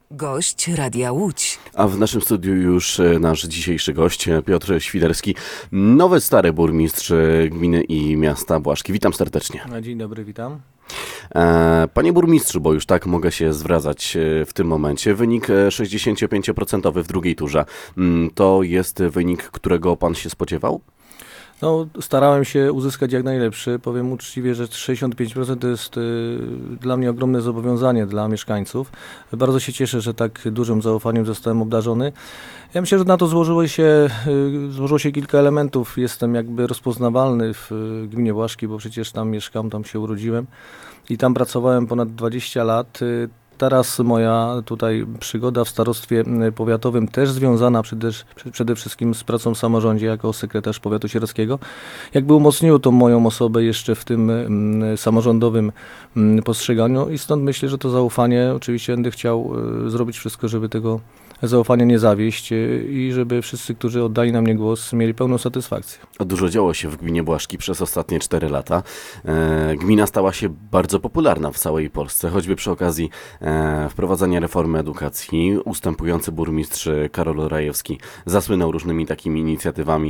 Gość Radia Łódź. A w naszym studiu już nasz dzisiejszy gość, Piotr Świderski, nowy stary burmistrz gminy i miasta Błaszki. Witam serdecznie. Dzień dobry, witam. Panie burmistrzu, bo już tak mogę się zwracać w tym momencie, wynik 65% w drugiej turze. To jest wynik, którego pan się spodziewał? No, starałem się uzyskać jak najlepszy. Powiem uczciwie, że 65% to jest dla mnie ogromne zobowiązanie dla mieszkańców. Bardzo się cieszę, że tak dużym zaufaniem zostałem obdarzony. Ja myślę, że na to złożyło się kilka elementów. Jestem jakby rozpoznawalny w gminie Błaszki, bo przecież tam mieszkam, tam się urodziłem i tam pracowałem ponad 20 lat. Teraz moja tutaj przygoda w starostwie powiatowym też związana przede wszystkim z pracą w samorządzie jako sekretarz powiatu sieradzkiego. Jakby umocniło to moją osobę jeszcze w tym samorządowym postrzeganiu i stąd myślę, że to zaufanie, oczywiście będę chciał zrobić wszystko, żeby tego zaufania nie zawieść i żeby wszyscy, którzy oddali na mnie głos, mieli pełną satysfakcję. Dużo działo się w gminie Błaszki przez ostatnie 4 lata. Gmina stała się bardzo popularna w całej Polsce, choćby przy okazji wprowadzania reformy edukacji. Ustępujący burmistrz Karol Rajewski zasłynął różnymi takimi inicjatywami,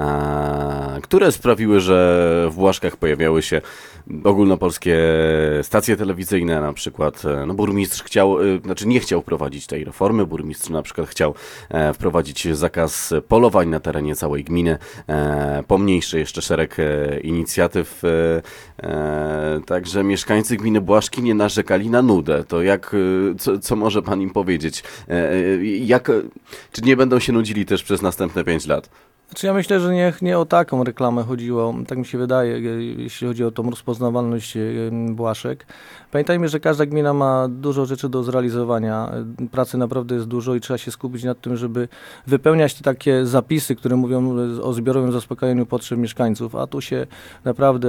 które sprawiły, że w Błaszkach pojawiały się ogólnopolskie stacje telewizyjne, na przykład burmistrz nie chciał wprowadzić tej reformy, burmistrz na przykład chciał wprowadzić zakaz polowań na terenie całej gminy, pomniejszy jeszcze szereg inicjatyw, także mieszkańcy gminy Błaszki nie narzekali na nudę. To co może pan im powiedzieć? Czy nie będą się nudzili też przez następne 5 lat? Znaczy ja myślę, że nie o taką reklamę chodziło, tak mi się wydaje, jeśli chodzi o tą rozpoznawalność Błaszek. Pamiętajmy, że każda gmina ma dużo rzeczy do zrealizowania, pracy naprawdę jest dużo i trzeba się skupić nad tym, żeby wypełniać te takie zapisy, które mówią o zbiorowym zaspokajaniu potrzeb mieszkańców, a tu się naprawdę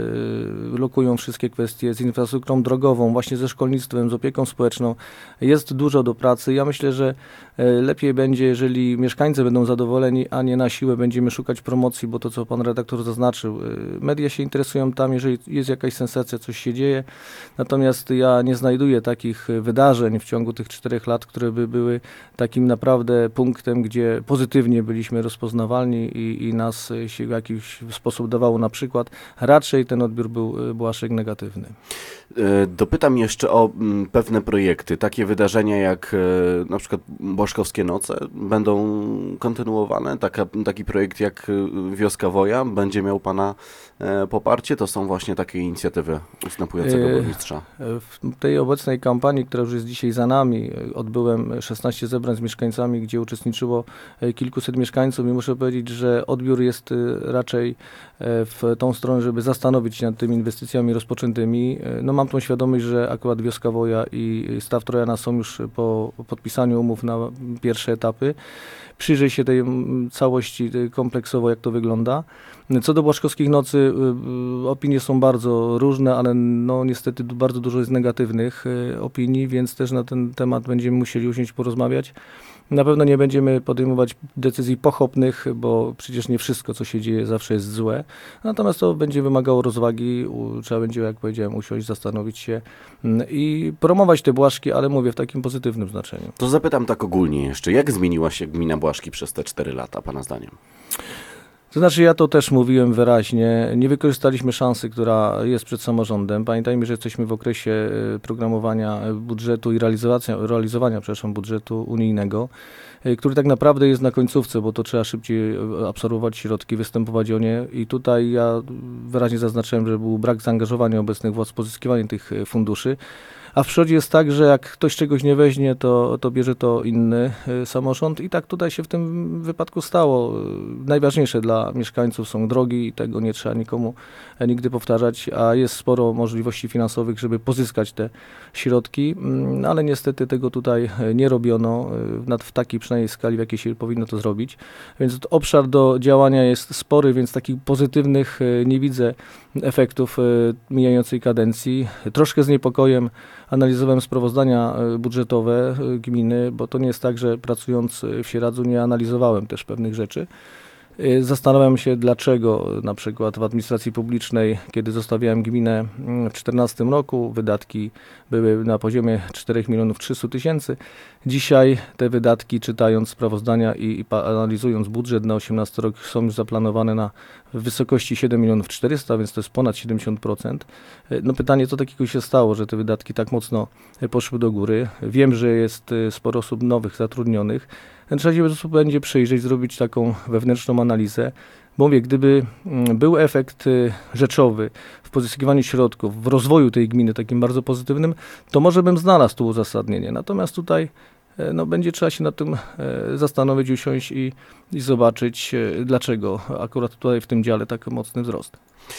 lokują wszystkie kwestie z infrastrukturą drogową, właśnie ze szkolnictwem, z opieką społeczną. Jest dużo do pracy. Ja myślę, że lepiej będzie, jeżeli mieszkańcy będą zadowoleni, a nie na siłę będziemy szukać promocji, bo to, co pan redaktor zaznaczył, media się interesują tam, jeżeli jest jakaś sensacja, coś się dzieje. Natomiast ja nie znajduję takich wydarzeń w ciągu tych 4 lat, które by były takim naprawdę punktem, gdzie pozytywnie byliśmy rozpoznawalni i nas się w jakiś sposób dawało na przykład. Raczej ten odbiór był Błaszek negatywny. Dopytam jeszcze o pewne projekty. Takie wydarzenia jak na przykład Błaszkowskie Noce będą kontynuowane. Taki projekt jak Wioska Woja będzie miał pana poparcie. To są właśnie takie inicjatywy ustępującego burmistrza. W tej obecnej kampanii, która już jest dzisiaj za nami, odbyłem 16 zebrań z mieszkańcami, gdzie uczestniczyło kilkuset mieszkańców i muszę powiedzieć, że odbiór jest raczej w tą stronę, żeby zastanowić się nad tymi inwestycjami rozpoczętymi. No mam tą świadomość, że akurat Wioska Woja i Staw Trojana są już po podpisaniu umów na pierwsze etapy. Przyjrzeć się tej całości kompleksowo, jak to wygląda. Co do Błaszkowskich Nocy, opinie są bardzo różne, ale no niestety bardzo dużo jest negatywnych opinii, więc też na ten temat będziemy musieli usiąść porozmawiać. Na pewno nie będziemy podejmować decyzji pochopnych, bo przecież nie wszystko, co się dzieje, zawsze jest złe. Natomiast to będzie wymagało rozwagi, trzeba będzie, jak powiedziałem, usiąść, zastanowić się i promować te Błaszki, ale mówię w takim pozytywnym znaczeniu. To zapytam tak ogólnie jeszcze, jak zmieniła się gmina Błaszki przez te 4 lata, pana zdaniem? To znaczy, ja to też mówiłem wyraźnie, nie wykorzystaliśmy szansy, która jest przed samorządem. Pamiętajmy, że jesteśmy w okresie programowania budżetu i realizowania budżetu unijnego, który tak naprawdę jest na końcówce, bo to trzeba szybciej absorbować środki, występować o nie i tutaj ja wyraźnie zaznaczyłem, że był brak zaangażowania obecnych władz w pozyskiwanie tych funduszy. A w przyrodzie jest tak, że jak ktoś czegoś nie weźmie, to bierze to inny samorząd i tak tutaj się w tym wypadku stało. Najważniejsze dla mieszkańców są drogi i tego nie trzeba nikomu nigdy powtarzać, a jest sporo możliwości finansowych, żeby pozyskać te środki, ale niestety tego tutaj nie robiono w takiej przynajmniej skali, w jakiej się powinno to zrobić. Więc obszar do działania jest spory, więc takich pozytywnych nie widzę efektów mijającej kadencji. Troszkę z niepokojem analizowałem sprawozdania budżetowe gminy, bo to nie jest tak, że pracując w Sieradzu nie analizowałem też pewnych rzeczy. Zastanawiam się, dlaczego na przykład w administracji publicznej, kiedy zostawiałem gminę w 2014 roku, wydatki były na poziomie 4 300 000. Dzisiaj te wydatki, czytając sprawozdania i analizując budżet na 2018 rok, są już zaplanowane w wysokości 7 400 000, więc to jest ponad 70%. No pytanie, co takiego się stało, że te wydatki tak mocno poszły do góry. Wiem, że jest sporo osób nowych zatrudnionych. Trzeba się będzie przyjrzeć, zrobić taką wewnętrzną analizę. Bo mówię, gdyby był efekt rzeczowy w pozyskiwaniu środków, w rozwoju tej gminy takim bardzo pozytywnym, to może bym znalazł tu uzasadnienie. Natomiast tutaj będzie trzeba się nad tym zastanowić, usiąść i zobaczyć, dlaczego akurat tutaj w tym dziale tak mocny wzrost.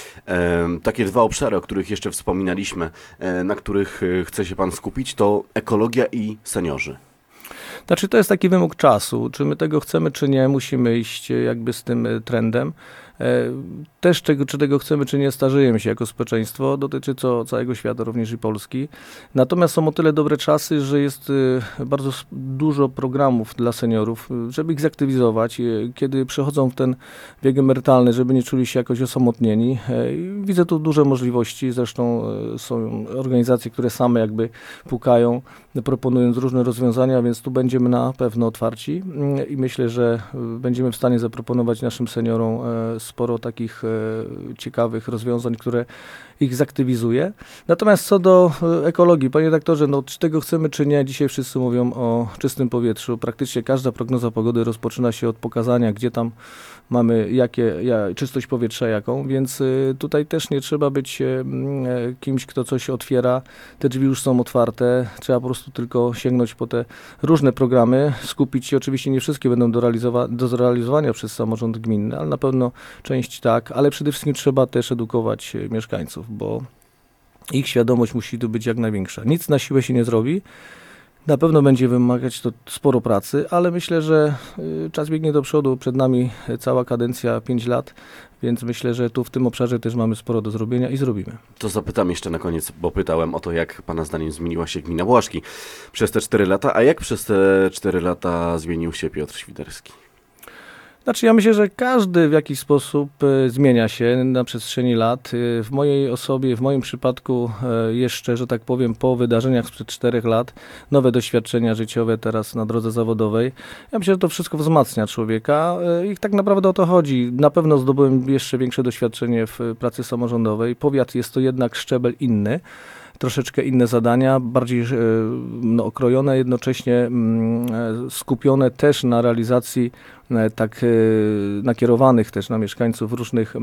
Takie dwa obszary, o których jeszcze wspominaliśmy, na których chce się pan skupić, to ekologia i seniorzy. Znaczy, to jest taki wymóg czasu. Czy my tego chcemy, czy nie, musimy iść jakby z tym trendem. Też czy tego chcemy, czy nie, starzejemy się jako społeczeństwo. Dotyczy to całego świata, również i Polski. Natomiast są o tyle dobre czasy, że jest bardzo dużo programów dla seniorów, żeby ich zaktywizować, kiedy przechodzą w ten wiek emerytalny, żeby nie czuli się jakoś osamotnieni. Widzę tu duże możliwości. Zresztą są organizacje, które same jakby pukają, proponując różne rozwiązania, więc tu będziemy na pewno otwarci i myślę, że będziemy w stanie zaproponować naszym seniorom sporo takich ciekawych rozwiązań, które ich zaktywizuje. Natomiast co do ekologii, panie redaktorze, czy tego chcemy, czy nie, dzisiaj wszyscy mówią o czystym powietrzu. Praktycznie każda prognoza pogody rozpoczyna się od pokazania, gdzie tam mamy czystość powietrza jaką, więc tutaj też nie trzeba być kimś, kto coś otwiera. Te drzwi już są otwarte. Trzeba po prostu tylko sięgnąć po te różne programy, skupić się. Oczywiście nie wszystkie będą do zrealizowania przez samorząd gminny, ale na pewno część tak, ale przede wszystkim trzeba też edukować mieszkańców, bo ich świadomość musi tu być jak największa. Nic na siłę się nie zrobi. Na pewno będzie wymagać to sporo pracy, ale myślę, że czas biegnie do przodu. Przed nami cała kadencja 5 lat, więc myślę, że tu w tym obszarze też mamy sporo do zrobienia i zrobimy. To zapytam jeszcze na koniec, bo pytałem o to, jak pana zdaniem zmieniła się gmina Błaszki przez te 4 lata, a jak przez te 4 lata zmienił się Piotr Świderski? Znaczy, ja myślę, że każdy w jakiś sposób zmienia się na przestrzeni lat. W mojej osobie, w moim przypadku jeszcze, że tak powiem, po wydarzeniach sprzed 4 lat, nowe doświadczenia życiowe teraz na drodze zawodowej. Ja myślę, że to wszystko wzmacnia człowieka i tak naprawdę o to chodzi. Na pewno zdobyłem jeszcze większe doświadczenie w pracy samorządowej. Powiat jest to jednak szczebel inny. Troszeczkę inne zadania, bardziej okrojone, jednocześnie skupione też na realizacji tak nakierowanych też na mieszkańców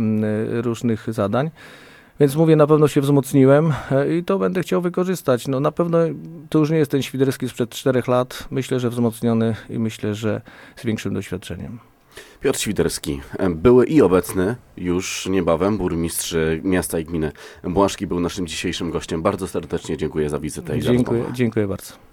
różnych zadań. Więc mówię, na pewno się wzmocniłem i to będę chciał wykorzystać. Na pewno to już nie jest ten Świderski sprzed 4 lat. Myślę, że wzmocniony i myślę, że z większym doświadczeniem. Piotr Świderski, były i obecny już niebawem burmistrz miasta i gminy Błaszki, był naszym dzisiejszym gościem. Bardzo serdecznie dziękuję za wizytę i za rozmowę. Dziękuję bardzo.